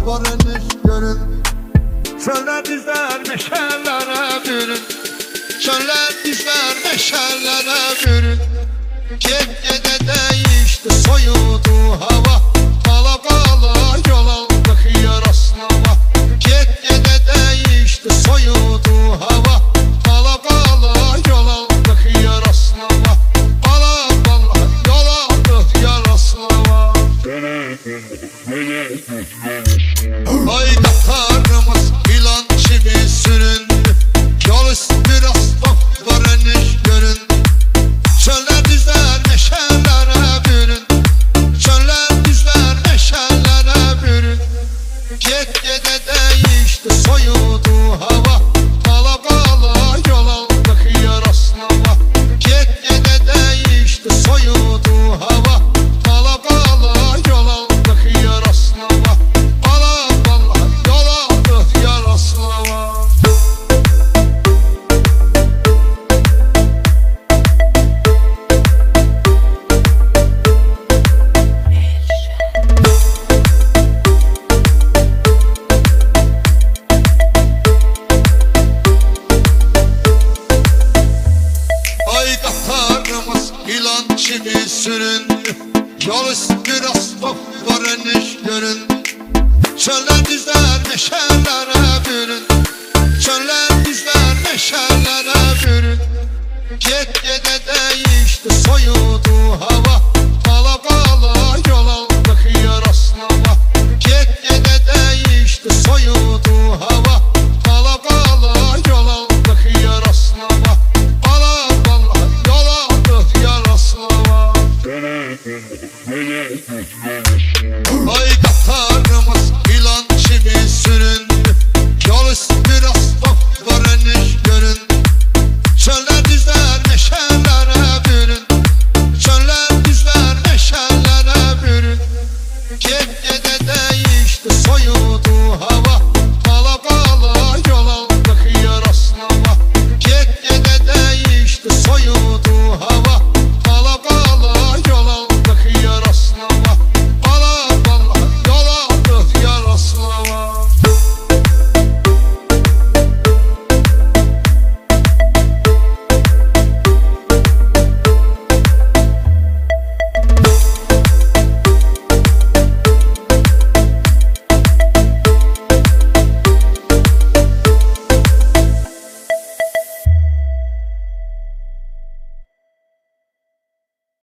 var eniş görün. Çöller dizler meşallere bürün. Çöller dizler meşallere bürün. Gecede değişti soyudu hava. Bala bala yol aldık yarasına. Gecede değişti soyudu hava. Bala bala yol aldık yarasına. Bala bala yol aldık yarasına. Ay katarımız ilan gibi süründü. Yol üstü asfalt var eniş görün. Çöller dizler meşallere bürün. Çöller dizler meşallere bürün. Gecede değişti soyudu hava. Bala bala yol aldık yarasına. Gecede değişti soyudu hava. Bala bala yol aldık yarasına. Bala bala yol aldık yarasına. Ay katarımız ilan gibi süründü. Yol üstü asfalt var eniş görün. Çöller dizler meşallere bürün. Çöller dizler meşallere bürün. Gecede değil